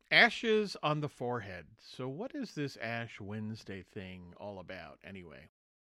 Ashes on the forehead. So, what is this Ash Wednesday thing all about, anyway?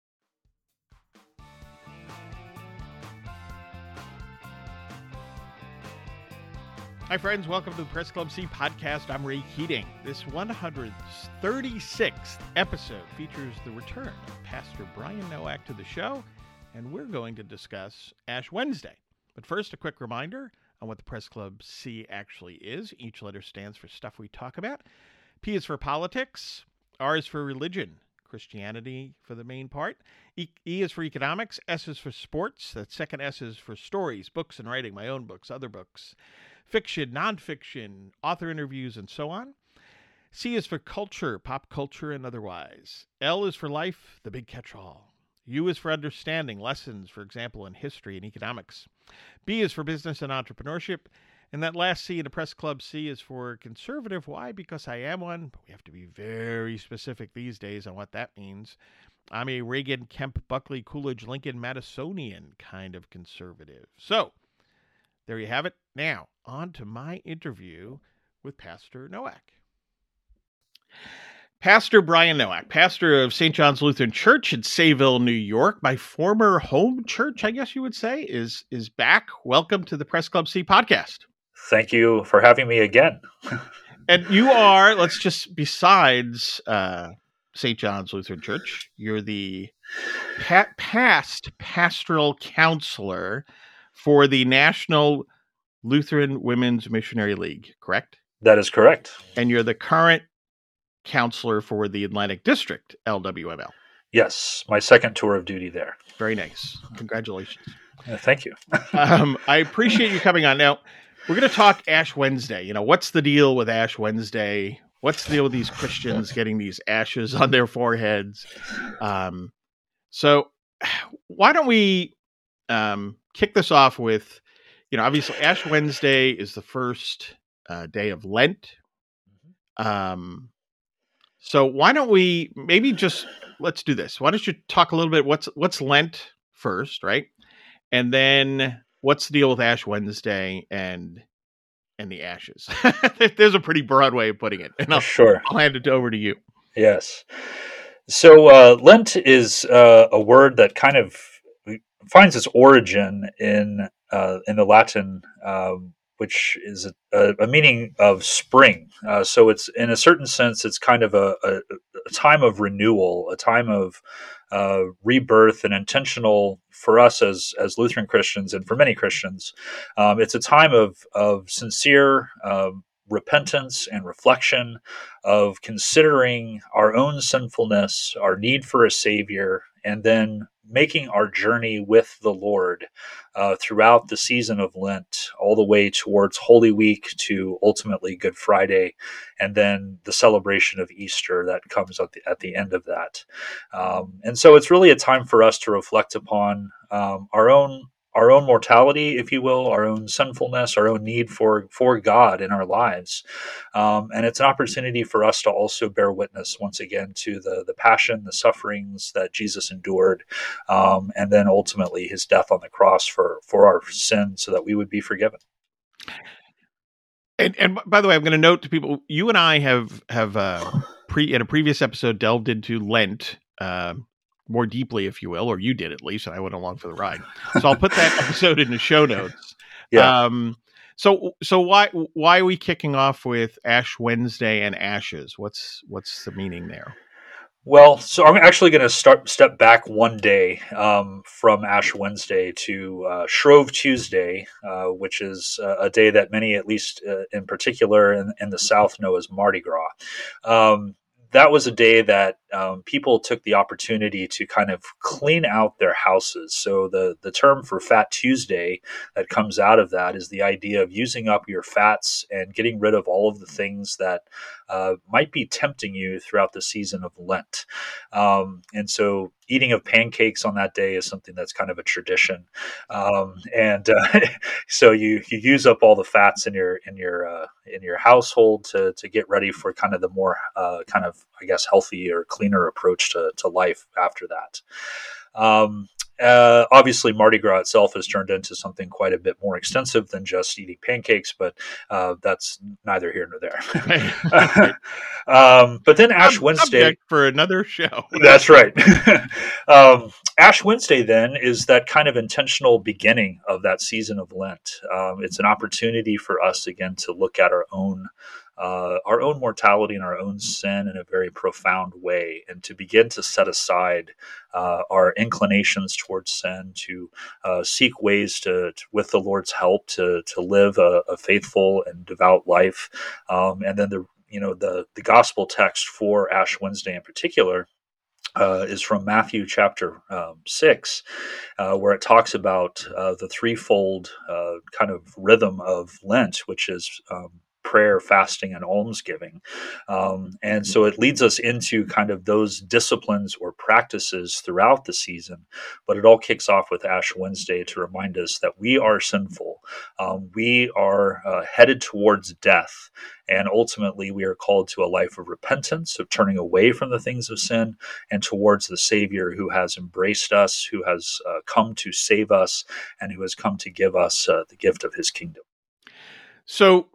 Hi, friends. Welcome to the Press Club C podcast. I'm Ray Keating. This 136th episode features the return of Pastor Brian Nowak to the show, and we're going to discuss Ash Wednesday. But first, a quick reminder on what the Press Club C actually is. Each letter stands for stuff we talk about. P is for politics. R is for religion, Christianity for the main part. E is for economics. S is for sports. That second S is for stories, books and writing, my own books, other books. Fiction, nonfiction, author interviews, and so on. C is for culture, pop culture and otherwise. L is for life, the big catch-all. U is for understanding, lessons, for example, in history and economics. B is for business and entrepreneurship. And that last C in the Press Club C is for conservative. Why? Because I am one, but we have to be very specific these days on what that means. I'm a Reagan, Kemp, Buckley, Coolidge, Lincoln, Madisonian kind of conservative. So, there you have it. Now, on to my interview with Pastor Nowak. Pastor Brian Nowak, pastor of St. John's Lutheran Church in Sayville, New York. My former home church, I guess you would say, is back. Welcome to the Press Club C podcast. Thank you for having me again. And you are, besides St. John's Lutheran Church, you're the past pastoral counselor for the National Lutheran Women's Missionary League, correct? That is correct. And you're the current counselor for the Atlantic District, LWML. Yes, my second tour of duty there. Very nice. Congratulations. Thank you. I appreciate you coming on. Now, we're going to talk Ash Wednesday. You know, what's the deal with Ash Wednesday? What's the deal with these Christians getting these ashes on their foreheads? So why don't we kick this off with, you know, obviously Ash Wednesday is the first day of Lent. So why don't we let's do this. Why don't you talk a little bit what's Lent first, right? And then what's the deal with Ash Wednesday and the ashes? There's a pretty broad way of putting it. And I'll hand it over to you. Yes. So Lent is a word that kind of finds its origin in the Latin, which is a meaning of spring. So it's, in a certain sense, it's kind of a time of renewal, a time of rebirth, and intentional for us as Lutheran Christians, and for many Christians. It's a time of sincere repentance and reflection, of considering our own sinfulness, our need for a Savior, and then making our journey with the Lord throughout the season of Lent, all the way towards Holy Week to ultimately Good Friday, and then the celebration of Easter that comes at the end of that. And so it's really a time for us to reflect upon our own mortality, if you will, our own sinfulness, our own need for God in our lives. And it's an opportunity for us to also bear witness once again to the passion, the sufferings that Jesus endured, and then ultimately his death on the cross for our sin so that we would be forgiven. And by the way, I'm going to note to people, you and I have in a previous episode delved into Lent more deeply, if you will, or you did at least, and I went along for the ride. So I'll put that episode in the show notes. Yeah. So why are we kicking off with Ash Wednesday and ashes? What's the meaning there? Well, so I'm actually going to step back one day from Ash Wednesday to Shrove Tuesday, which is a day that many, at least in particular in the South, know as Mardi Gras. That was a day that people took the opportunity to kind of clean out their houses. So the term for Fat Tuesday that comes out of that is the idea of using up your fats and getting rid of all of the things that might be tempting you throughout the season of Lent. And so eating of pancakes on that day is something that's kind of a tradition. So you use up all the fats in your household to get ready for kind of the more kind of, I guess, healthy or cleaner approach to life after that. Obviously, Mardi Gras itself has turned into something quite a bit more extensive than just eating pancakes, but that's neither here nor there. Right. But then Ash Wednesday. Subject for another show. That's right. Ash Wednesday then is that kind of intentional beginning of that season of Lent. It's an opportunity for us again to look at our own mortality and our own sin in a very profound way, and to begin to set aside our inclinations towards sin, to seek ways to, with the Lord's help, to live a faithful and devout life. And then the gospel text for Ash Wednesday in particular is from Matthew chapter 6, where it talks about the threefold kind of rhythm of Lent, which is prayer, fasting, and almsgiving. And so it leads us into kind of those disciplines or practices throughout the season. But it all kicks off with Ash Wednesday to remind us that we are sinful. We are headed towards death. And ultimately, we are called to a life of repentance, of turning away from the things of sin and towards the Savior who has embraced us, who has come to save us, and who has come to give us the gift of his kingdom. So,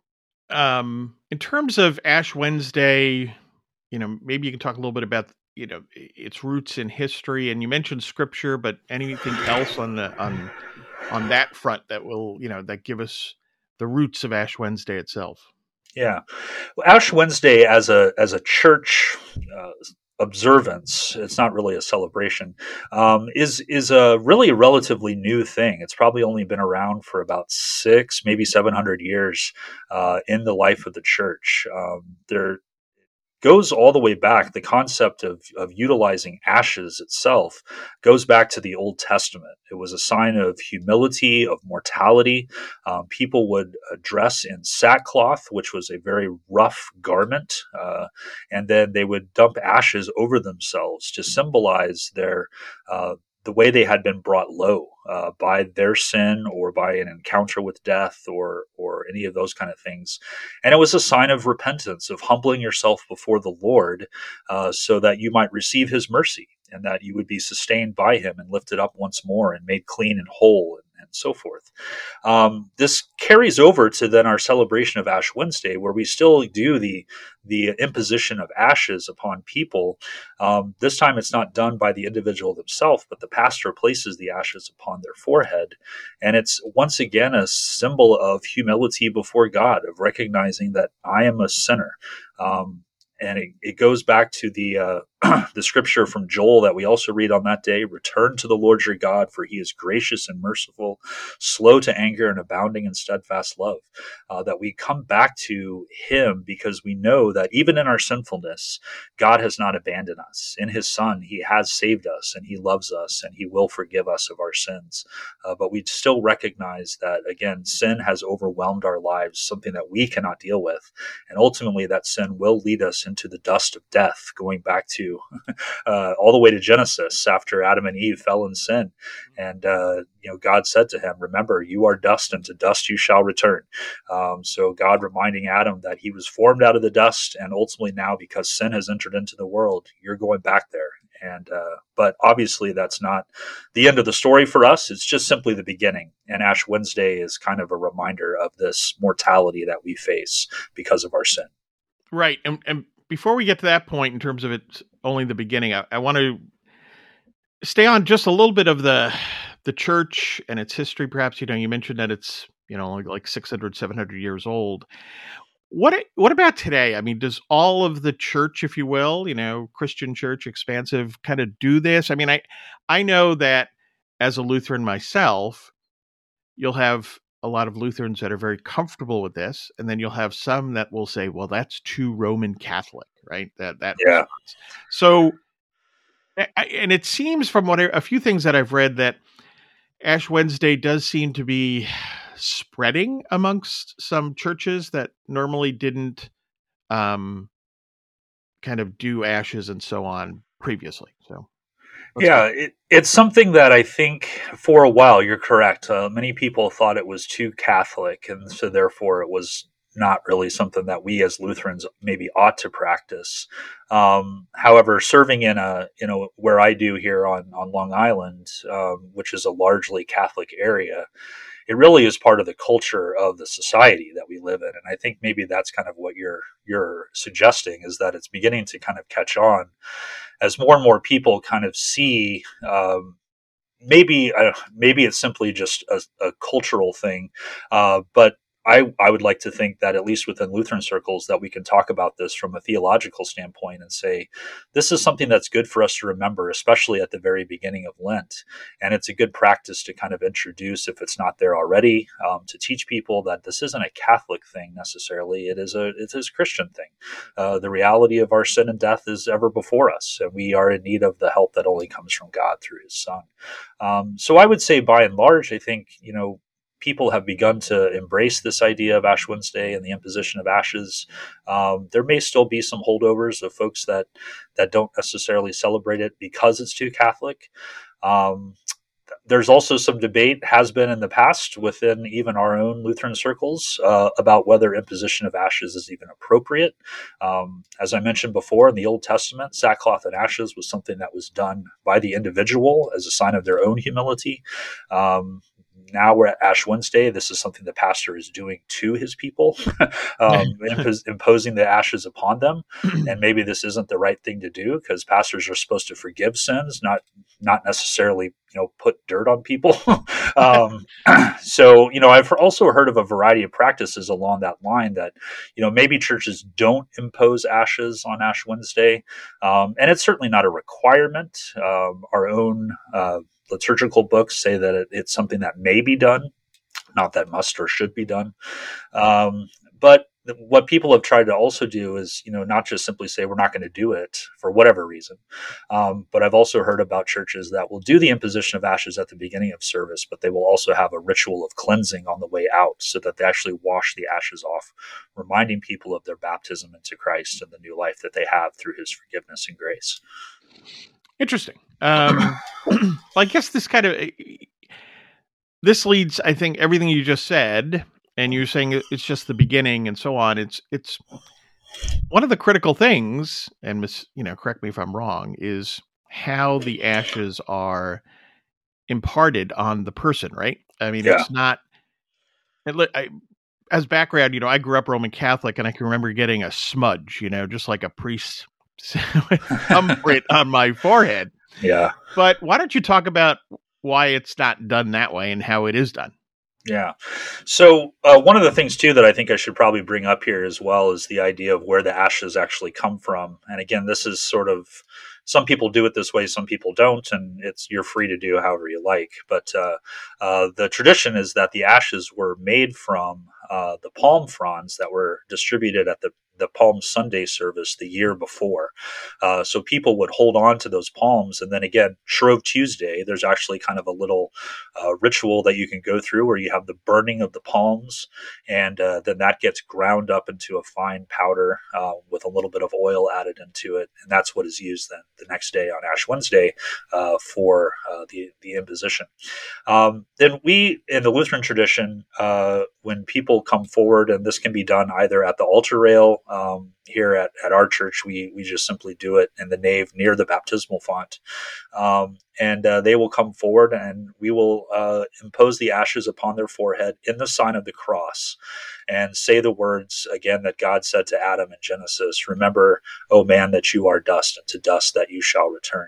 in terms of Ash Wednesday, maybe you can talk a little bit about, its roots in history, and you mentioned scripture, but anything else on that front that will, that give us the roots of Ash Wednesday itself? Yeah, well, Ash Wednesday as a church observance, it's not really a celebration, is a really relatively new thing. It's probably only been around for about 600, maybe 700 years in the life of the church. There goes all the way back. The concept of utilizing ashes itself goes back to the Old Testament. It was a sign of humility, of mortality. People would dress in sackcloth, which was a very rough garment, and then they would dump ashes over themselves to symbolize the way they had been brought low by their sin or by an encounter with death or any of those kind of things. And it was a sign of repentance, of humbling yourself before the Lord so that you might receive his mercy and that you would be sustained by him and lifted up once more and made clean and whole and so forth. This carries over to then our celebration of Ash Wednesday, where we still do the imposition of ashes upon people. This time it's not done by the individual themselves, but the pastor places the ashes upon their forehead. And it's once again a symbol of humility before God, of recognizing that I am a sinner. And it goes back to the the scripture from Joel that we also read on that day: "Return to the Lord your God, for he is gracious and merciful, slow to anger and abounding in steadfast love." That we come back to him because we know that even in our sinfulness, God has not abandoned us. In his Son, he has saved us, and he loves us, and he will forgive us of our sins. But we still recognize that, again, sin has overwhelmed our lives, something that we cannot deal with. And ultimately, that sin will lead us into the dust of death, going back to all the way to Genesis, after Adam and Eve fell in sin. And God said to him, "Remember, you are dust, and to dust you shall return." So God reminding Adam that he was formed out of the dust, and ultimately now, because sin has entered into the world, you're going back there. And but obviously that's not the end of the story for us. It's just simply the beginning. And Ash Wednesday is kind of a reminder of this mortality that we face because of our sin. Right. And before we get to that point, in terms of it's only the beginning, I want to stay on just a little bit of the church and its history. Perhaps, you mentioned that it's, only like 600, 700 years old. What about today? I mean, does all of the church, if you will, Christian church, expansive, kind of do this? I mean, I know that as a Lutheran myself, you'll have a lot of Lutherans that are very comfortable with this, and then you'll have some that will say, "Well, that's too Roman Catholic," right? That yeah. Response. So, and it seems from a few things that I've read that Ash Wednesday does seem to be spreading amongst some churches that normally didn't kind of do ashes and so on previously. So. Yeah, it's something that I think for a while, you're correct. Many people thought it was too Catholic, and so therefore it was not really something that we as Lutherans maybe ought to practice. However, serving in where I do here on Long Island, which is a largely Catholic area, it really is part of the culture of the society that we live in. And I think maybe that's kind of what you're suggesting, is that it's beginning to kind of catch on as more and more people kind of see. Maybe it's simply just a cultural thing, but I would like to think that, at least within Lutheran circles, that we can talk about this from a theological standpoint and say, this is something that's good for us to remember, especially at the very beginning of Lent. And it's a good practice to kind of introduce, if it's not there already, to teach people that this isn't a Catholic thing necessarily. It is a Christian thing. The reality of our sin and death is ever before us, and we are in need of the help that only comes from God through his Son. So I would say, by and large, I think, people have begun to embrace this idea of Ash Wednesday and the imposition of ashes. There may still be some holdovers of folks that don't necessarily celebrate it because it's too Catholic. There's also some debate, has been in the past within even our own Lutheran circles, about whether imposition of ashes is even appropriate. As I mentioned before, in the Old Testament, sackcloth and ashes was something that was done by the individual as a sign of their own humility. Now we're at Ash Wednesday. This is something the pastor is doing to his people, imposing the ashes upon them. And maybe this isn't the right thing to do, because pastors are supposed to forgive sins, not necessarily, put dirt on people. So, I've also heard of a variety of practices along that line that, maybe churches don't impose ashes on Ash Wednesday. And it's certainly not a requirement. Our own liturgical books say that it's something that may be done, not that must or should be done. But what people have tried to also do is, not just simply say we're not going to do it for whatever reason. But I've also heard about churches that will do the imposition of ashes at the beginning of service, but they will also have a ritual of cleansing on the way out, so that they actually wash the ashes off, reminding people of their baptism into Christ and the new life that they have through his forgiveness and grace. Interesting. I guess this leads, I think, everything you just said, and you're saying it's just the beginning and so on. It's one of the critical things, and correct me if I'm wrong, is how the ashes are imparted on the person, right? I mean, It's not. As background, I grew up Roman Catholic, and I can remember getting a smudge, just like a priest thumbprint on my forehead. Yeah. But why don't you talk about why it's not done that way and how it is done? Yeah. So one of the things, too, that I think I should probably bring up here as well is the idea of where the ashes actually come from. And again, this is sort of, some people do it this way, some people don't, and you're free to do however you like. But the tradition is that the ashes were made from the palm fronds that were distributed at the Palm Sunday service the year before. So people would hold on to those palms. And then again, Shrove Tuesday, there's actually kind of a little ritual that you can go through where you have the burning of the palms, and then that gets ground up into a fine powder with a little bit of oil added into it. And that's what is used then the next day on Ash Wednesday for the imposition. Then we, in the Lutheran tradition, when people come forward, and this can be done either at the altar rail, here at our church, we just simply do it in the nave near the baptismal font. And they will come forward, and we will impose the ashes upon their forehead in the sign of the cross, and say the words again that God said to Adam in Genesis: "Remember, O man, that you are dust, and to dust that you shall return."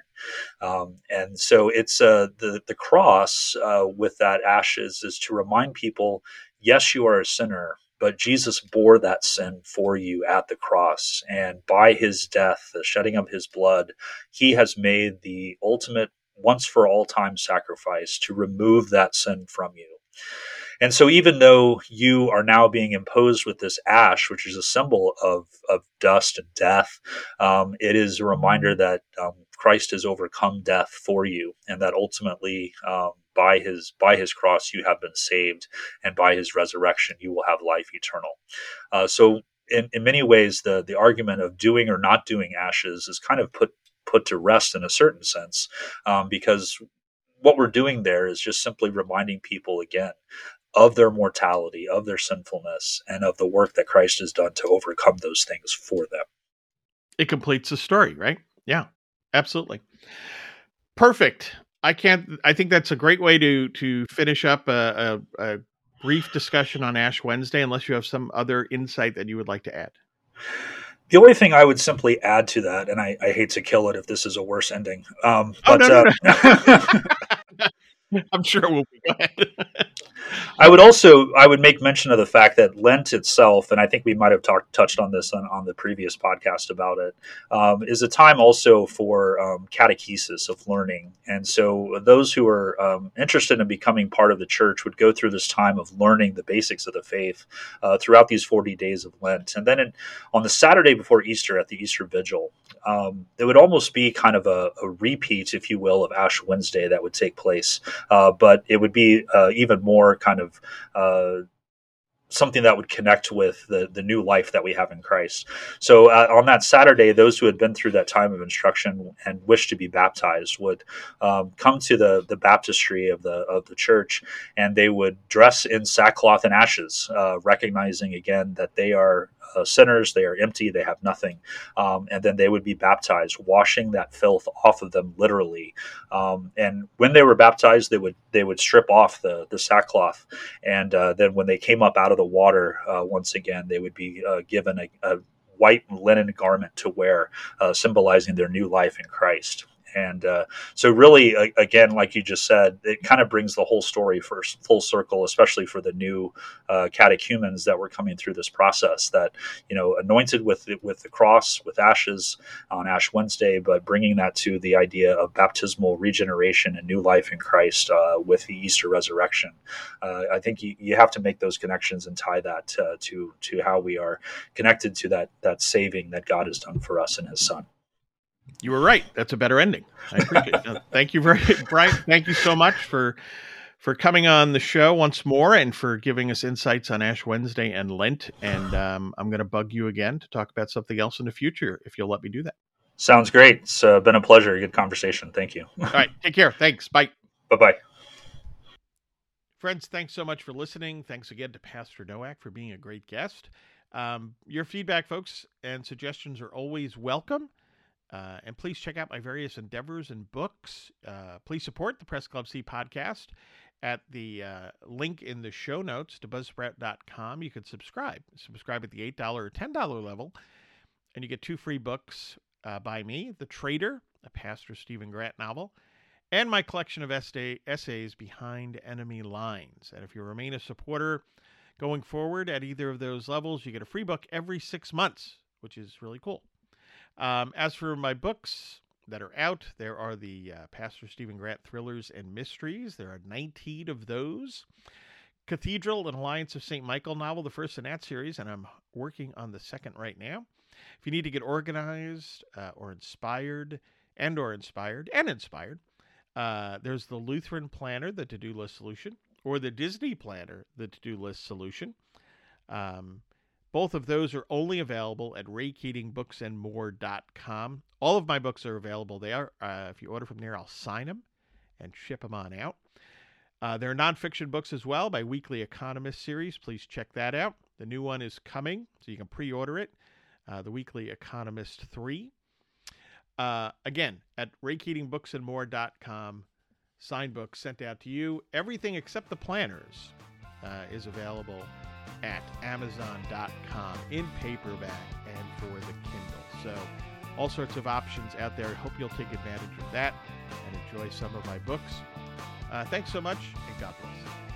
And so it's the cross with that ashes is to remind people, yes, you are a sinner, but Jesus bore that sin for you at the cross. And by his death, the shedding of his blood, he has made the ultimate once for all time sacrifice to remove that sin from you. And so even though you are now being imposed with this ash, which is a symbol of dust and death, it is a reminder that Christ has overcome death for you, and that ultimately by his cross you have been saved, and by his resurrection you will have life eternal. So in many ways, the argument of doing or not doing ashes is kind of put to rest in a certain sense, because what we're doing there is just simply reminding people again, of their mortality, of their sinfulness, and of the work that Christ has done to overcome those things for them. It completes the story, right? Yeah, absolutely. Perfect. I think that's a great way to finish up a brief discussion on Ash Wednesday, unless you have some other insight that you would like to add. The only thing I would simply add to that, and I hate to kill it if this is a worse ending, No. I'm sure it will be. Go ahead. I would make mention of the fact that Lent itself, and I think we might have touched on this on the previous podcast about it, is a time also for catechesis, of learning. And so those who are interested in becoming part of the church would go through this time of learning the basics of the faith throughout these 40 days of Lent. And then on the Saturday before Easter, at the Easter Vigil, it would almost be kind of a repeat, if you will, of Ash Wednesday that would take place. But it would be even more kind of something that would connect with the new life that we have in Christ. So on that Saturday, those who had been through that time of instruction and wished to be baptized would come to the baptistry of the church, and they would dress in sackcloth and ashes, recognizing again that they are sinners, they are empty, they have nothing, and then they would be baptized, washing that filth off of them literally. And when they were baptized, they would strip off the sackcloth, and then when they came up out of the water, once again, they would be given a white linen garment to wear, symbolizing their new life in Christ. And so really, again, like you just said, it kind of brings the whole story full circle, especially for the new catechumens that were coming through this process, that, anointed with the cross, with ashes on Ash Wednesday, but bringing that to the idea of baptismal regeneration and new life in Christ with the Easter resurrection. I think you have to make those connections and tie that to how we are connected to that saving that God has done for us in His Son. You were right. That's a better ending. I appreciate it. Thank you Brian. Thank you so much for coming on the show once more and for giving us insights on Ash Wednesday and Lent. And I'm going to bug you again to talk about something else in the future, if you'll let me do that. Sounds great. It's been a pleasure. Good conversation. Thank you. All right. Take care. Thanks. Bye. Bye-bye. Friends, thanks so much for listening. Thanks again to Pastor Nowak for being a great guest. Your feedback, folks, and suggestions are always welcome. And please check out my various endeavors and books. Please support the Press Club C podcast at the link in the show notes to buzzsprout.com. You can subscribe at the $8 or $10 level, and you get 2 free books by me: The Traitor, a Pastor Stephen Grant novel, and my collection of essays, Behind Enemy Lines. And if you remain a supporter going forward at either of those levels, you get a free book every 6 months, which is really cool. As for my books that are out, there are the Pastor Stephen Grant Thrillers and Mysteries. There are 19 of those. Cathedral, an Alliance of St. Michael novel, the first in that series, and I'm working on the second right now. If you need to get organized or inspired, there's the Lutheran Planner, the To-Do List Solution, or the Disney Planner, the To-Do List Solution. Both of those are only available at raykeatingbooksandmore.com. All of my books are available there. If you order from there, I'll sign them and ship them on out. There are nonfiction books as well, my Weekly Economist series. Please check that out. The new one is coming, so you can pre-order it. The Weekly Economist 3. Again, at raykeatingbooksandmore.com. Signed books sent out to you. Everything except the planners is available at Amazon.com in paperback and for the Kindle. So all sorts of options out there. I hope you'll take advantage of that and enjoy some of my books. Thanks so much, and God bless.